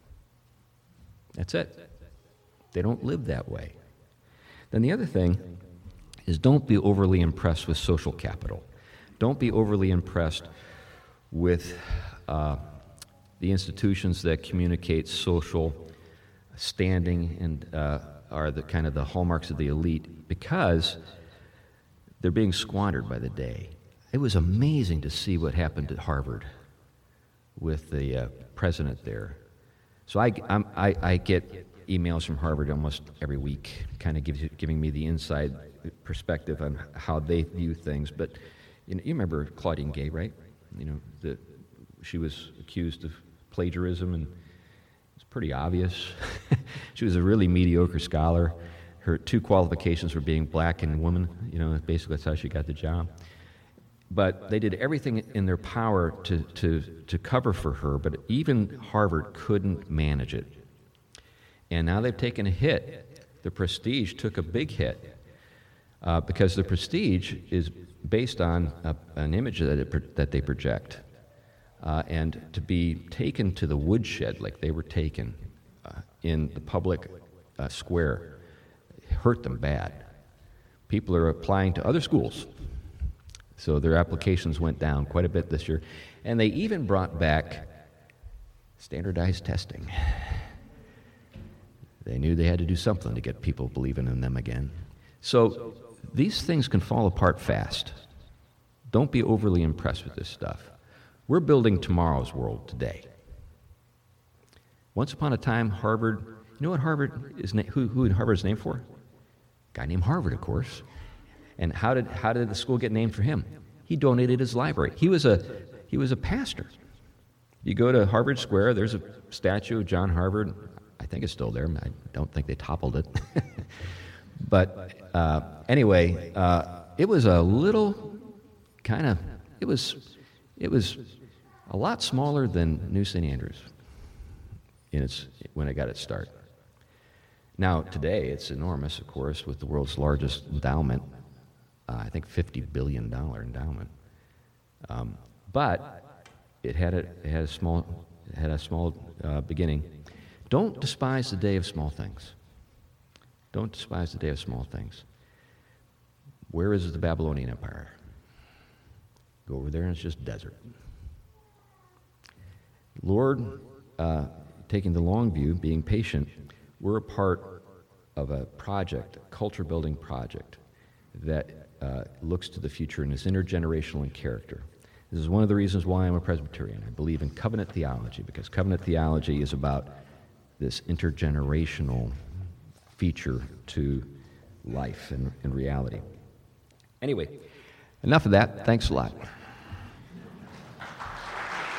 Speaker 1: That's it. They don't live that way. Then the other thing is, don't be overly impressed with social capital. Don't be overly impressed with uh, the institutions that communicate social standing and uh, are the kind of the hallmarks of the elite, because they're being squandered by the day. It was amazing to see what happened at Harvard with the uh, president there. So I, I'm, I, I get emails from Harvard almost every week, kind of gives you, giving me the inside perspective on how they view things. But you know, you remember Claudine Gay, right? You know, the, she was accused of plagiarism, and it's pretty obvious. She was a really mediocre scholar. Her two qualifications were being black and woman. You know, basically that's how she got the job. But they did everything in their power to, to, to cover for her, but even Harvard couldn't manage it. And now they've taken a hit. The prestige took a big hit uh, because the prestige is based on a, an image that, it, that they project. Uh, and to be taken to the woodshed like they were taken uh, in the public uh, square hurt them bad. People are applying to other schools. So their applications went down quite a bit this year. And they even brought back standardized testing. They knew they had to do something to get people believing in them again. So these things can fall apart fast. Don't be overly impressed with this stuff. We're building tomorrow's world today. Once upon a time, Harvard, you know what Harvard is, na- who, who Harvard is named for? A guy named Harvard, of course. And how did how did the school get named for him? He donated his library. He was a he was a pastor. You go to Harvard Square, there's a statue of John Harvard. I think it's still there. I don't think they toppled it. But uh, anyway, uh, it was a little kind of it was it was a lot smaller than New Saint Andrews in its when it got its start. Now today it's enormous, of course, with the world's largest endowment. Uh, I think fifty billion dollars endowment, um, but it had a it had a small it had a small uh, beginning. Don't despise the day of small things. Don't despise the day of small things. Where is the Babylonian Empire? Go over there and it's just desert. Lord, uh, taking the long view, being patient, we're a part of a project, a culture-building project that Uh, looks to the future and is intergenerational in character. This is one of the reasons why I'm a Presbyterian. I believe in covenant theology, because covenant theology is about this intergenerational feature to life and, and reality. Anyway, enough of that. Thanks a lot.